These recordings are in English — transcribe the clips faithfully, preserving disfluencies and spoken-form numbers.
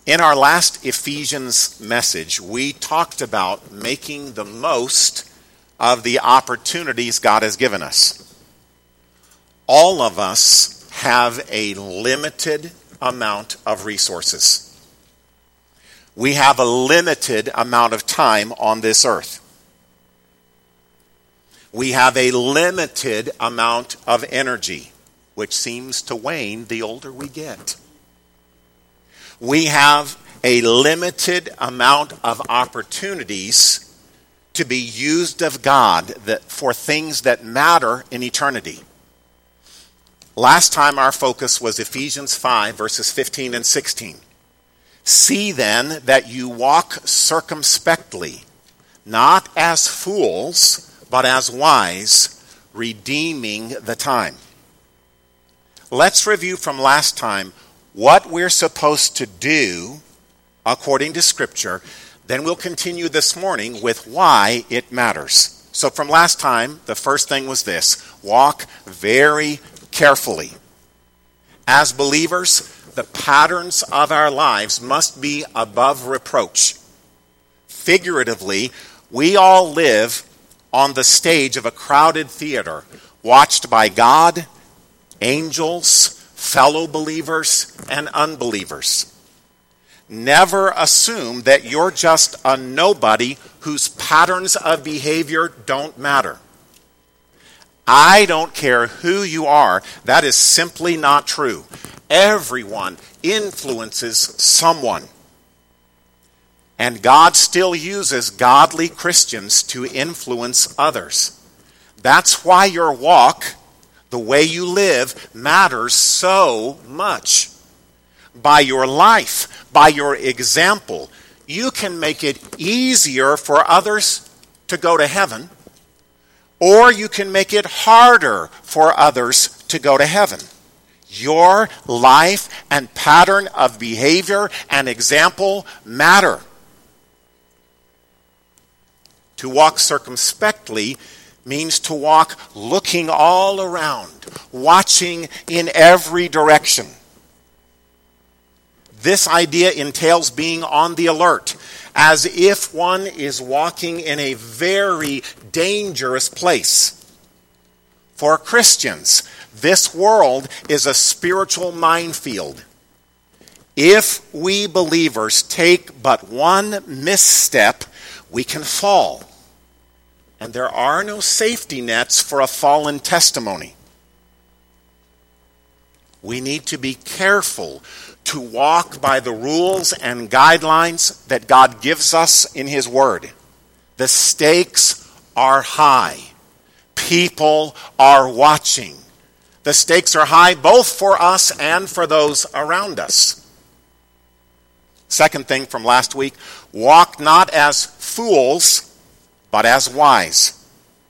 In our last Ephesians message, we talked about making the most of the opportunities God has given us. All of us have a limited amount of resources. We have a limited amount of time on this earth. We have a limited amount of energy, which seems to wane the older we get. We have a limited amount of opportunities to be used of God that, for things that matter in eternity. Last time our focus was Ephesians five, verses fifteen and sixteen. See then that you walk circumspectly, not as fools, but as wise, redeeming the time. Let's review from last time what we're supposed to do according to Scripture. Then we'll continue this morning with why it matters. So from last time, the first thing was this: walk very carefully. As believers, the patterns of our lives must be above reproach. Figuratively, we all live on the stage of a crowded theater, watched by God, angels, fellow believers, and unbelievers. Never assume that you're just a nobody whose patterns of behavior don't matter. I don't care who you are. That is simply not true. Everyone influences someone. And God still uses godly Christians to influence others. That's why your walk, the way you live, matters so much. By your life, by your example, you can make it easier for others to go to heaven, or you can make it harder for others to go to heaven. Your life and pattern of behavior and example matter. To walk circumspectly means to walk looking all around, watching in every direction. This idea entails being on the alert, as if one is walking in a very dangerous place. For Christians, this world is a spiritual minefield. If we believers take but one misstep, we can fall. And there are no safety nets for a fallen testimony. We need to be careful to walk by the rules and guidelines that God gives us in His Word. The stakes are high. People are watching. The stakes are high both for us and for those around us. Second thing from last week, walk not as fools, but as wise.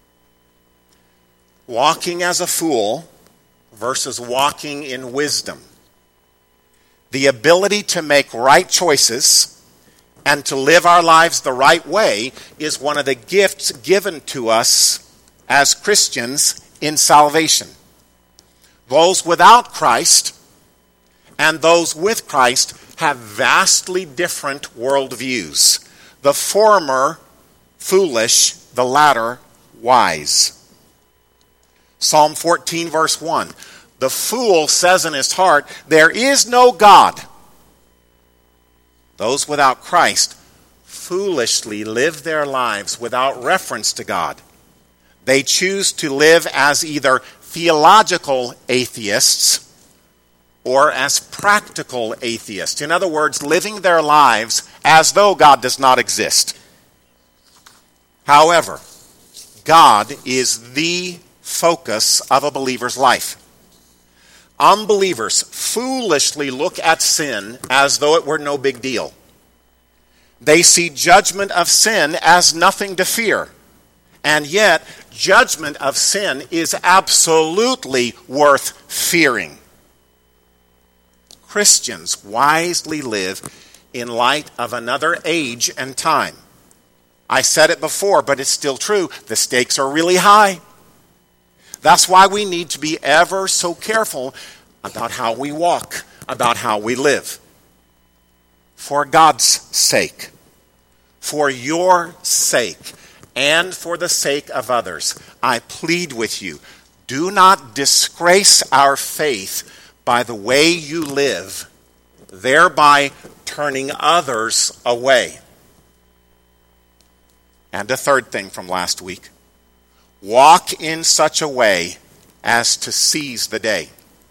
Walking as a fool versus walking in wisdom. The ability to make right choices and to live our lives the right way is one of the gifts given to us as Christians in salvation. Those without Christ and those with Christ have vastly different worldviews. The former foolish, the latter wise. Psalm fourteen, verse one. The fool says in his heart, there is no God. Those without Christ foolishly live their lives without reference to God. They choose to live as either theological atheists or as practical atheists. In other words, living their lives as though God does not exist. However, God is the focus of a believer's life. Unbelievers foolishly look at sin as though it were no big deal. They see judgment of sin as nothing to fear. And yet, judgment of sin is absolutely worth fearing. Christians wisely live in light of another age and time. I said it before, but it's still true. The stakes are really high. That's why we need to be ever so careful about how we walk, about how we live. for God's sake, for your sake, and for the sake of others, I plead with you, do not disgrace our faith by the way you live, thereby turning others away. And a third thing from last week, walk in such a way as to seize the day.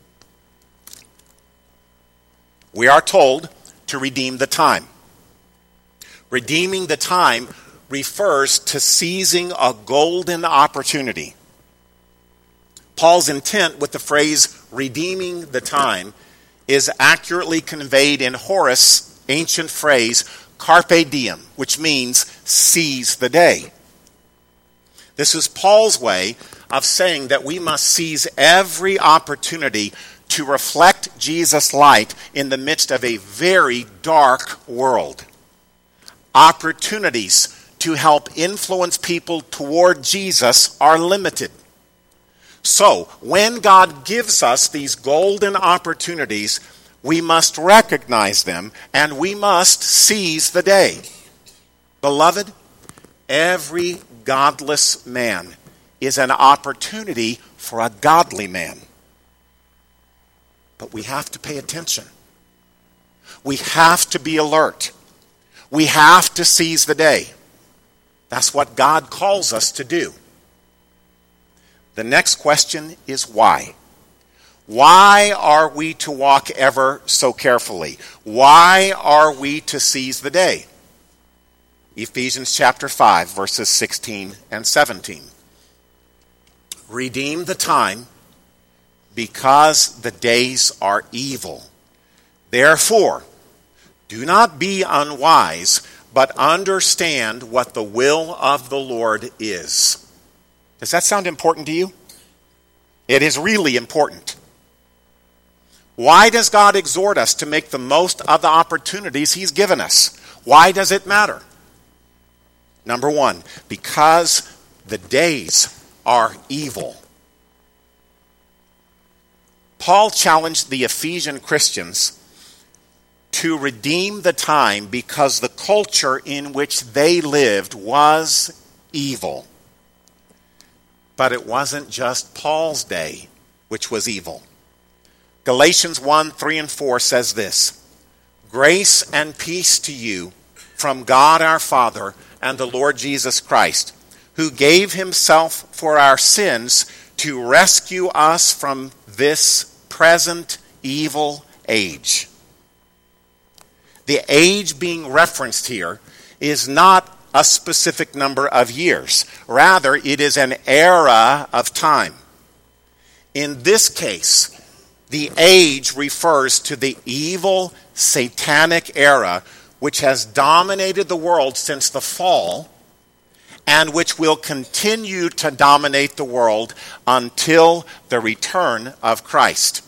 We are told to redeem the time. Redeeming the time refers to seizing a golden opportunity. Paul's intent with the phrase redeeming the time is accurately conveyed in Horace's ancient phrase carpe diem, which means seize the day. This is Paul's way of saying that we must seize every opportunity to reflect Jesus' light in the midst of a very dark world. Opportunities to help influence people toward Jesus are limited. So, when God gives us these golden opportunities, we must recognize them and we must seize the day. Beloved, every godless man is an opportunity for a godly man. But we have to pay attention. We have to be alert. We have to seize the day. That's what God calls us to do. The next question is why? Why are we to walk ever so carefully? Why are we to seize the day? Ephesians chapter five, verses sixteen and seventeen. Redeem the time, because the days are evil. Therefore, do not be unwise, but understand what the will of the Lord is. Does that sound important to you? It is really important. Why does God exhort us to make the most of the opportunities He's given us? Why does it matter? Number one, because the days are evil. Paul challenged the Ephesian Christians to redeem the time because the culture in which they lived was evil. But it wasn't just Paul's day which was evil. Galatians one, three and four says this, grace and peace to you from God our Father and the Lord Jesus Christ, who gave himself for our sins to rescue us from this present evil age. The age being referenced here is not a specific number of years. Rather, it is an era of time. In this case, the age refers to the evil, satanic era which has dominated the world since the fall and which will continue to dominate the world until the return of Christ.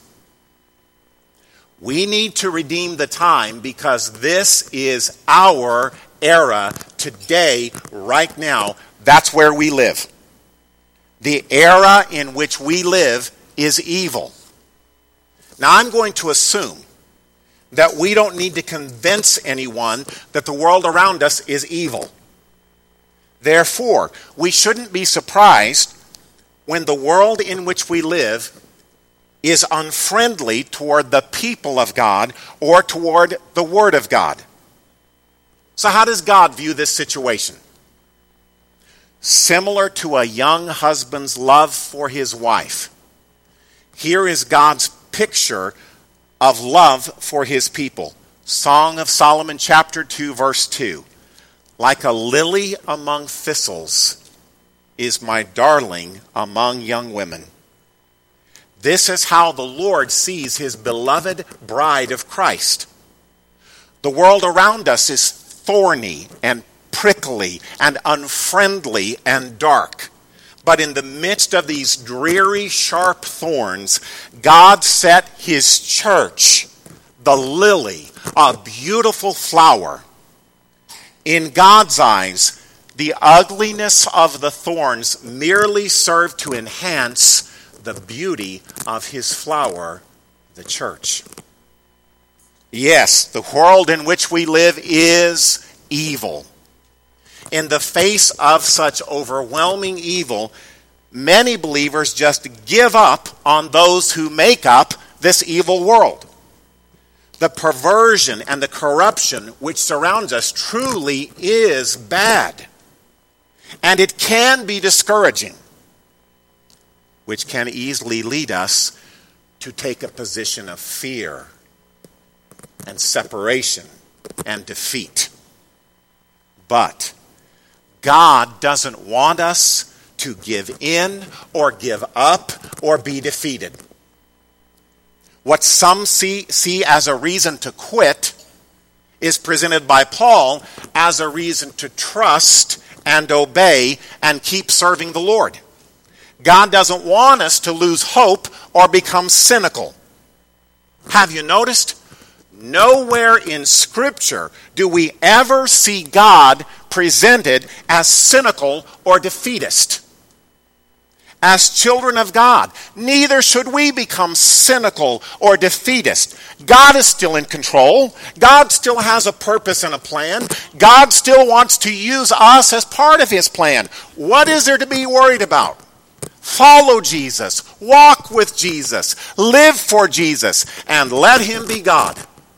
We need to redeem the time because this is our era today, right now. That's where we live. The era in which we live is evil. Now, I'm going to assume that we don't need to convince anyone that the world around us is evil. Therefore, we shouldn't be surprised when the world in which we live is unfriendly toward the people of God or toward the Word of God. So how does God view this situation? Similar to a young husband's love for his wife, here is God's picture of love for his people. Song of Solomon chapter two, verse two. Like a lily among thistles is my darling among young women. This is how the Lord sees his beloved bride of Christ. The world around us is thorny and prickly and unfriendly and dark. But in the midst of these dreary, sharp thorns, God set his church, the lily, a beautiful flower. In God's eyes, the ugliness of the thorns merely served to enhance the beauty of his flower, the church. Yes, the world in which we live is evil. In the face of such overwhelming evil, many believers just give up on those who make up this evil world. The perversion and the corruption which surrounds us truly is bad. And it can be discouraging, which can easily lead us to take a position of fear and separation and defeat. But God doesn't want us to give in or give up or be defeated. What some see, see as a reason to quit is presented by Paul as a reason to trust and obey and keep serving the Lord. God doesn't want us to lose hope or become cynical. Have you noticed? Nowhere in Scripture do we ever see God presented as cynical or defeatist. As children of God, neither should we become cynical or defeatist. God is still in control. God still has a purpose and a plan. God still wants to use us as part of his plan. What is there to be worried about? Follow Jesus, walk with Jesus, live for Jesus, and let him be God.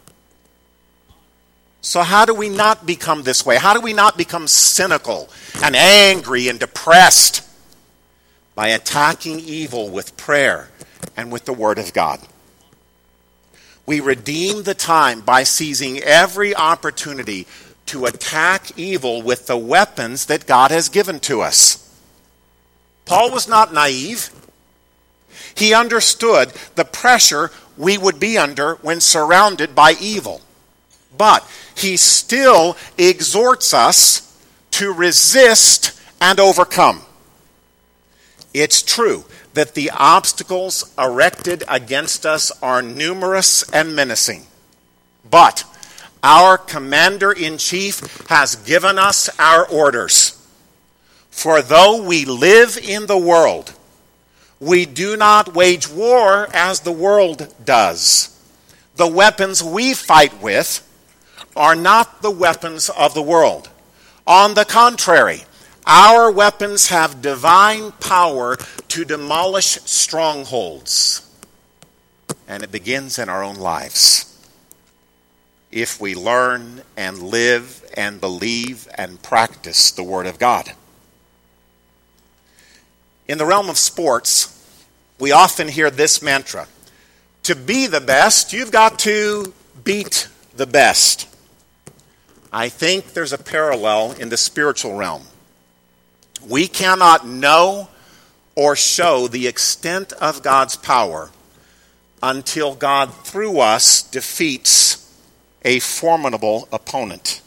So how do we not become this way? How do we not become cynical and angry and depressed? By attacking evil with prayer and with the Word of God. We redeem the time by seizing every opportunity to attack evil with the weapons that God has given to us. Paul was not naive. He understood the pressure we would be under when surrounded by evil. But he still exhorts us to resist and overcome. It's true that the obstacles erected against us are numerous and menacing. But our commander-in-chief has given us our orders. For though we live in the world, we do not wage war as the world does. The weapons we fight with are not the weapons of the world. On the contrary, our weapons have divine power to demolish strongholds. And it begins in our own lives. If we learn and live and believe and practice the Word of God. In the realm of sports, we often hear this mantra. To be the best, you've got to beat the best. I think there's a parallel in the spiritual realm. We cannot know or show the extent of God's power until God through us defeats a formidable opponent.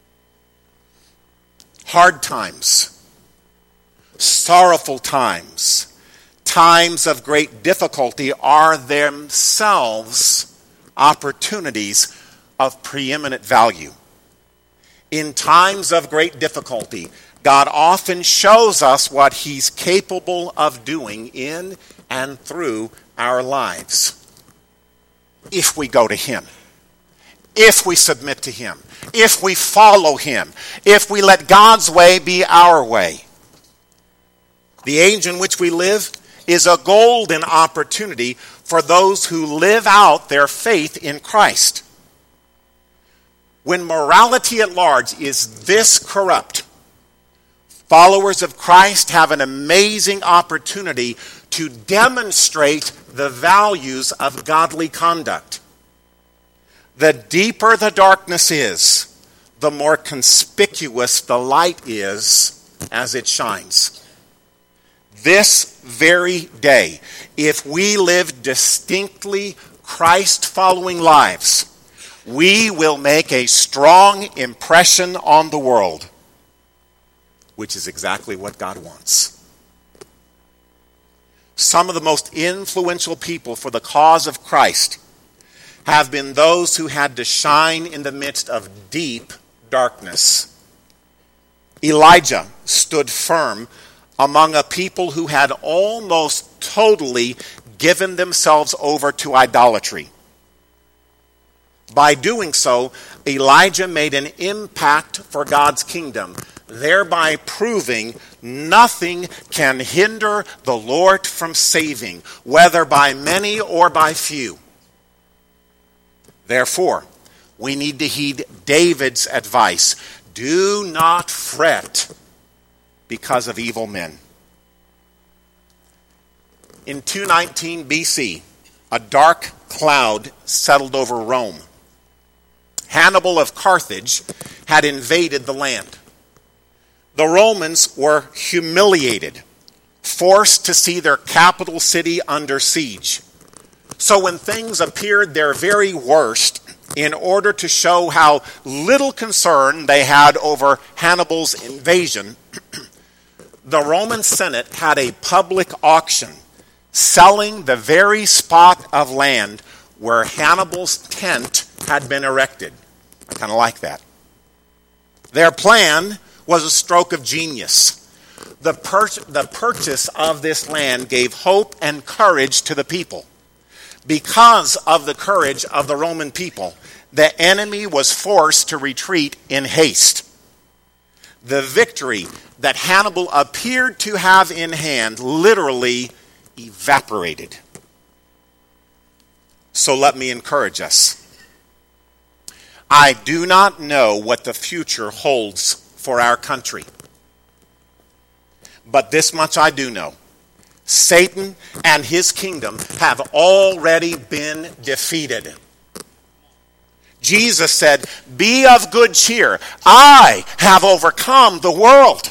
Hard times, sorrowful times, times of great difficulty are themselves opportunities of preeminent value. In times of great difficulty, God often shows us what he's capable of doing in and through our lives. If we go to him, if we submit to him, if we follow him, if we let God's way be our way. The age in which we live is a golden opportunity for those who live out their faith in Christ. When morality at large is this corrupt, followers of Christ have an amazing opportunity to demonstrate the values of godly conduct. The deeper the darkness is, the more conspicuous the light is as it shines. This very day, if we live distinctly Christ-following lives, we will make a strong impression on the world. Which is exactly what God wants. Some of the most influential people for the cause of Christ have been those who had to shine in the midst of deep darkness. Elijah stood firm among a people who had almost totally given themselves over to idolatry. By doing so, Elijah made an impact for God's kingdom, thereby proving nothing can hinder the Lord from saving, whether by many or by few. Therefore, we need to heed David's advice. Do not fret because of evil men. In two nineteen B C, a dark cloud settled over Rome. Hannibal of Carthage had invaded the land. The Romans were humiliated, forced to see their capital city under siege. So when things appeared their very worst, in order to show how little concern they had over Hannibal's invasion, the Roman Senate had a public auction selling the very spot of land where Hannibal's tent had been erected. I kind of like that. Their plan was a stroke of genius. The, pur- the purchase of this land gave hope and courage to the people. Because of the courage of the Roman people, the enemy was forced to retreat in haste. The victory that Hannibal appeared to have in hand literally evaporated. So let me encourage us. I do not know what the future holds for our country. But this much I do know. Satan and his kingdom have already been defeated. Jesus said, "Be of good cheer. I have overcome the world."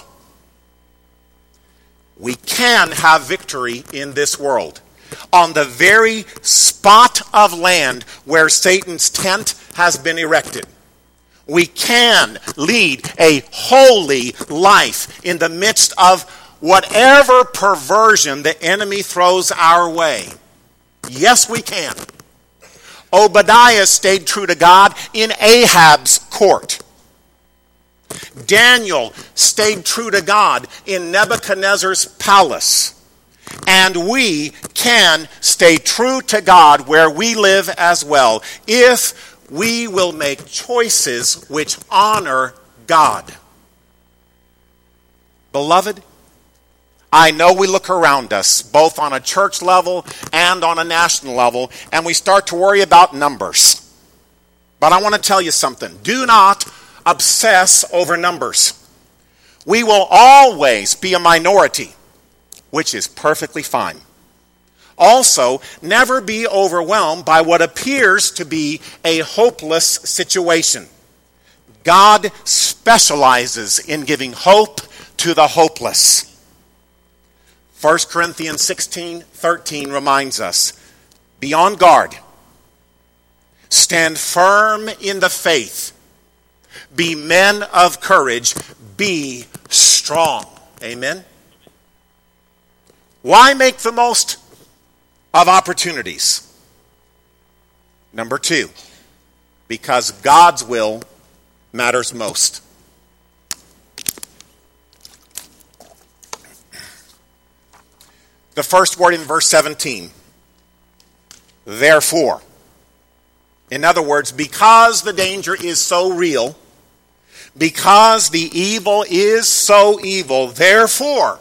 We can have victory in this world. On the very spot of land where Satan's tent has been erected. We can lead a holy life in the midst of whatever perversion the enemy throws our way. Yes, we can. Obadiah stayed true to God in Ahab's court. Daniel stayed true to God in Nebuchadnezzar's palace. And we can stay true to God where we live as well, if we will make choices which honor God. Beloved, I know we look around us, both on a church level and on a national level, and we start to worry about numbers. But I want to tell you something. Do not obsess over numbers. We will always be a minority, which is perfectly fine. Also, never be overwhelmed by what appears to be a hopeless situation. God specializes in giving hope to the hopeless. First Corinthians sixteen thirteen reminds us, be on guard. Stand firm in the faith. Be men of courage. Be strong. Amen? Why make the most of opportunities? Number two, because God's will matters most. The first word in verse seventeen, therefore. In other words, because the danger is so real, because the evil is so evil, therefore,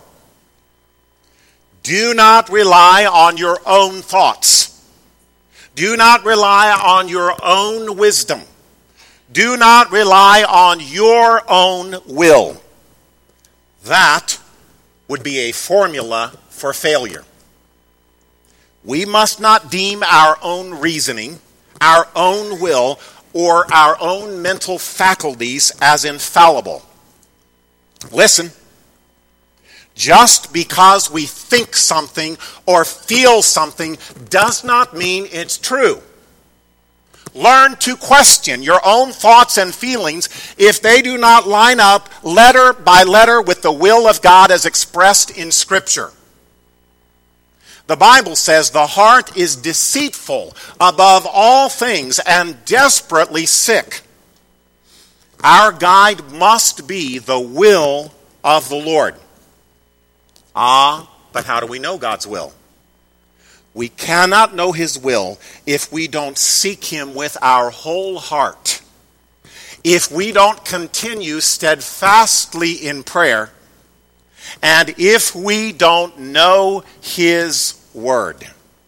do not rely on your own thoughts. Do not rely on your own wisdom. Do not rely on your own will. That would be a formula for failure. We must not deem our own reasoning, our own will, or our own mental faculties as infallible. Listen. Just because we think something or feel something does not mean it's true. Learn to question your own thoughts and feelings if they do not line up letter by letter with the will of God as expressed in Scripture. The Bible says the heart is deceitful above all things and desperately sick. Our guide must be the will of the Lord. Ah, but how do we know God's will? We cannot know his will if we don't seek him with our whole heart. If we don't continue steadfastly in prayer, and if we don't know his word.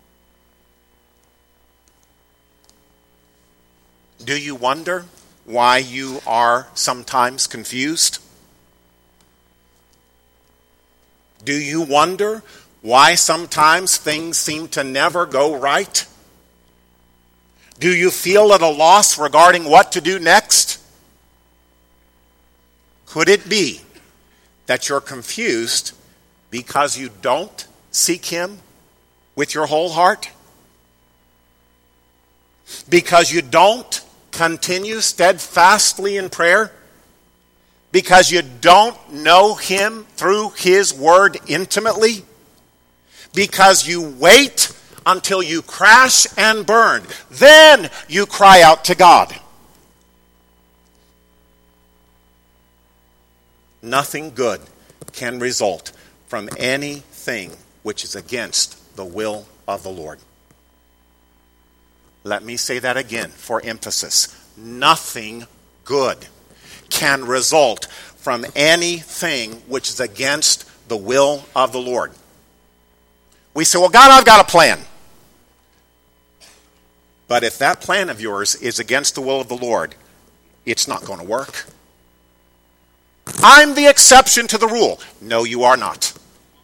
Do you wonder why you are sometimes confused? Do you wonder why sometimes things seem to never go right? Do you feel at a loss regarding what to do next? Could it be that you're confused because you don't seek him with your whole heart? Because you don't continue steadfastly in prayer? Because you don't know him through his word intimately? Because you wait until you crash and burn. Then you cry out to God. Nothing good can result from anything which is against the will of the Lord. Let me say that again for emphasis. Nothing good can result from anything which is against the will of the Lord. We say, well, God, I've got a plan. But if that plan of yours is against the will of the Lord, it's not going to work. I'm the exception to the rule. No, you are not.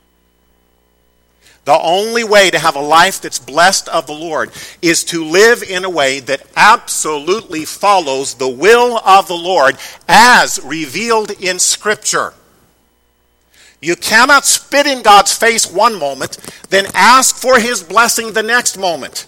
The only way to have a life that's blessed of the Lord is to live in a way that absolutely follows the will of the Lord as revealed in Scripture. You cannot spit in God's face one moment, then ask for his blessing the next moment.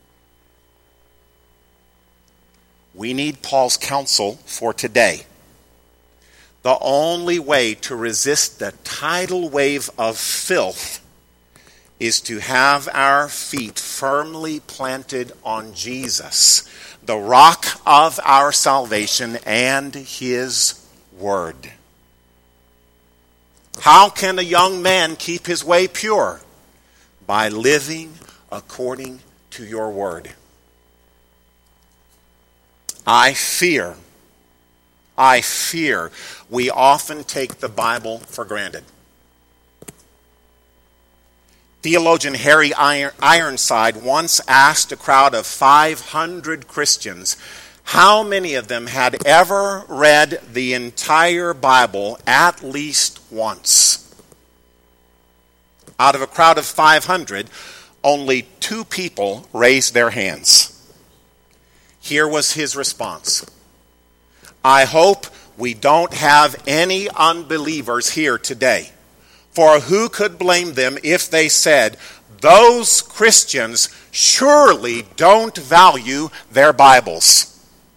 We need Paul's counsel for today. The only way to resist the tidal wave of filth is to have our feet firmly planted on Jesus, the rock of our salvation, and his word. How can a young man keep his way pure? By living according to your word. I fear, I fear we often take the Bible for granted. Theologian Harry Ironside once asked a crowd of five hundred Christians how many of them had ever read the entire Bible at least once. Out of a crowd of five hundred, only two people raised their hands. Here was his response. I hope we don't have any unbelievers here today. For who could blame them if they said, those Christians surely don't value their Bibles?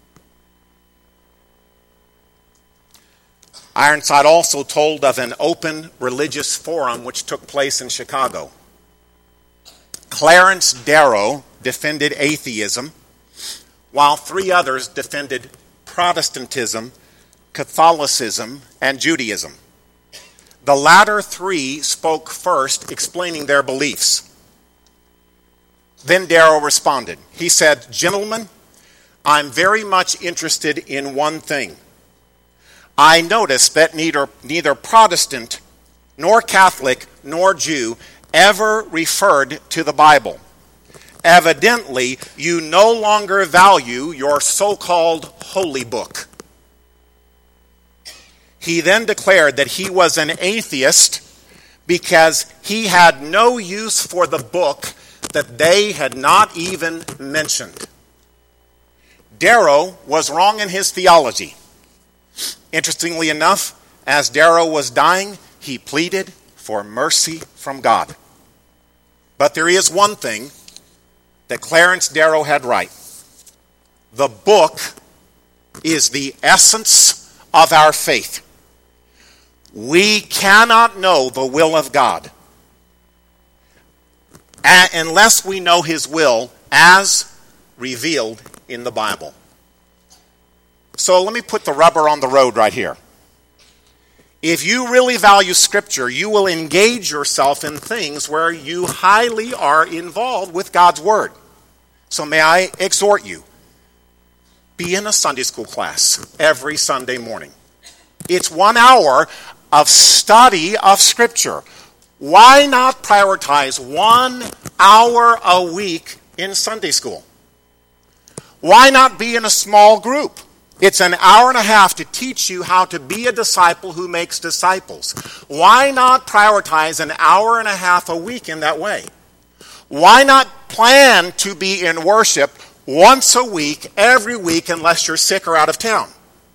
Ironside also told of an open religious forum which took place in Chicago. Clarence Darrow defended atheism, while three others defended Protestantism, Catholicism, and Judaism. The latter three spoke first, explaining their beliefs. Then Darrow responded. He said, gentlemen, I'm very much interested in one thing. I noticed that neither, neither Protestant, nor Catholic, nor Jew ever referred to the Bible. Evidently, you no longer value your so-called holy book. He then declared that he was an atheist because he had no use for the book that they had not even mentioned. Darrow was wrong in his theology. Interestingly enough, as Darrow was dying, he pleaded for mercy from God. But there is one thing that Clarence Darrow had right. The book is the essence of our faith. We cannot know the will of God unless we know his will as revealed in the Bible. So let me put the rubber on the road right here. If you really value Scripture, you will engage yourself in things where you highly are involved with God's Word. So may I exhort you, be in a Sunday school class every Sunday morning. It's one hour of study of Scripture. Why not prioritize one hour a week in Sunday school? Why not be in a small group? It's an hour and a half to teach you how to be a disciple who makes disciples. Why not prioritize an hour and a half a week in that way? Why not plan to be in worship once a week, every week, unless you're sick or out of town?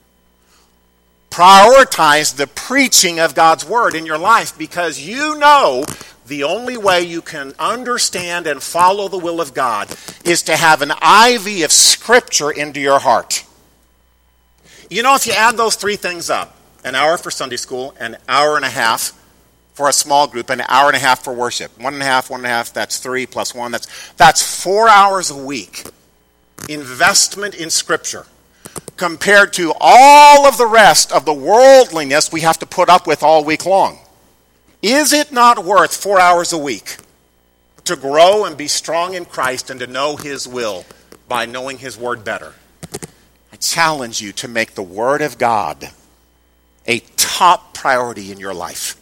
Prioritize the preaching of God's Word in your life, because you know the only way you can understand and follow the will of God is to have an I V of Scripture into your heart. You know, if you add those three things up, an hour for Sunday school, an hour and a half for a small group, an hour and a half for worship, one and a half, one and a half, that's three plus one, that's, that's four hours a week investment in Scripture, compared to all of the rest of the worldliness we have to put up with all week long. Is it not worth four hours a week to grow and be strong in Christ and to know His will by knowing His Word better? I challenge you to make the Word of God a top priority in your life.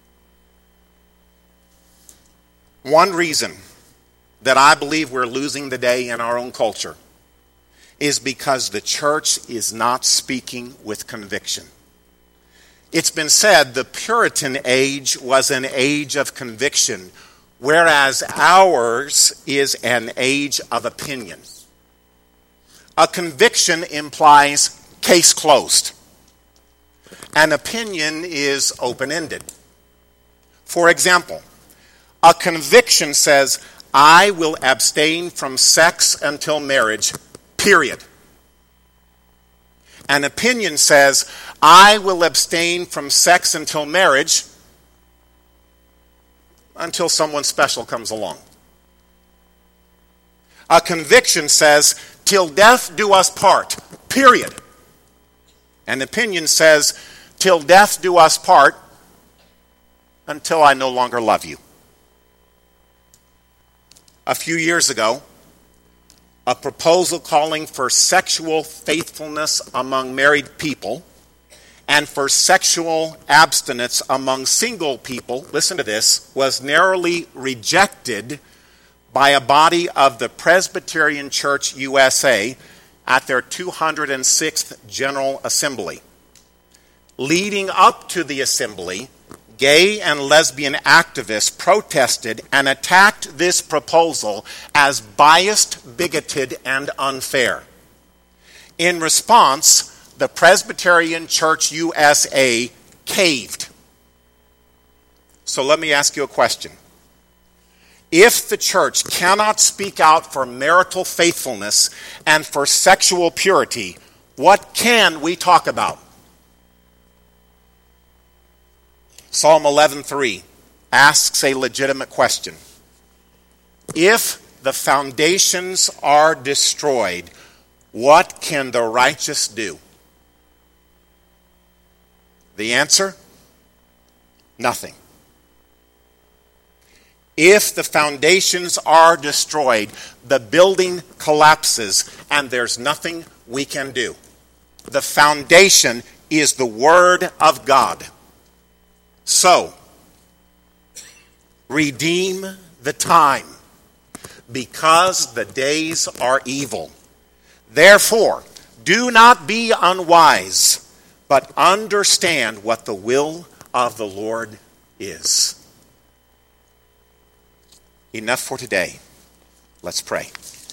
One reason that I believe we're losing the day in our own culture is because the church is not speaking with conviction. It's been said the Puritan age was an age of conviction, whereas ours is an age of opinion. A conviction implies case closed. An opinion is open-ended. For example, a conviction says, I will abstain from sex until marriage, period. An opinion says, I will abstain from sex until marriage until someone special comes along. A conviction says, till death do us part, period. An opinion says, till death do us part until I no longer love you. A few years ago, a proposal calling for sexual faithfulness among married people and for sexual abstinence among single people, listen to this, was narrowly rejected by a body of the Presbyterian Church U S A at their two hundred sixth General Assembly. Leading up to the assembly, gay and lesbian activists protested and attacked this proposal as biased, bigoted, and unfair. In response, the Presbyterian Church U S A caved. So let me ask you a question. If the church cannot speak out for marital faithfulness and for sexual purity, what can we talk about? Psalm eleven three asks a legitimate question. If the foundations are destroyed, what can the righteous do? The answer? Nothing. If the foundations are destroyed, the building collapses and there's nothing we can do. The foundation is the Word of God. So, redeem the time, because the days are evil. Therefore, do not be unwise, but understand what the will of the Lord is. Enough for today. Let's pray.